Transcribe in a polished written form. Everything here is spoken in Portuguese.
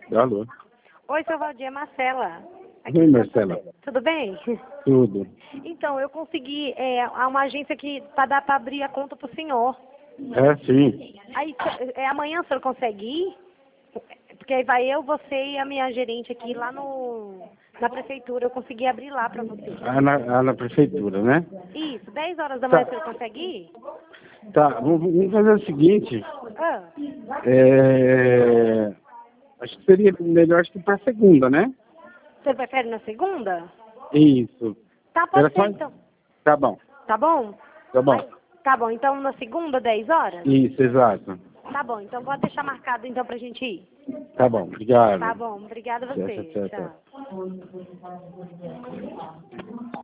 Alô. Oi, seu Valdir, é Marcela. Oi, Marcela. Tudo bem? Tudo. Então, eu consegui uma agência que para abrir a conta pro senhor. É, sim. Aí, amanhã o senhor consegue ir? Porque aí vai eu, você e a minha gerente aqui lá na prefeitura. Eu consegui abrir lá para você. Na prefeitura, né? Isso, 10 horas da manhã o Tá. senhor consegue ir? Tá, vamos fazer o seguinte. Ah, Acho que seria melhor acho que para segunda, né? você prefere na segunda? Isso. Tá, Era pode ser só... então. Tá bom, Tá bom? tá bom. Aí, tá bom, então na segunda, 10 horas? Isso, exato. Tá bom, então pode deixar marcado então pra gente ir. Tá bom, obrigado. Tá bom, obrigada a Tchau, tchau, você. tchau, tchau. Tchau.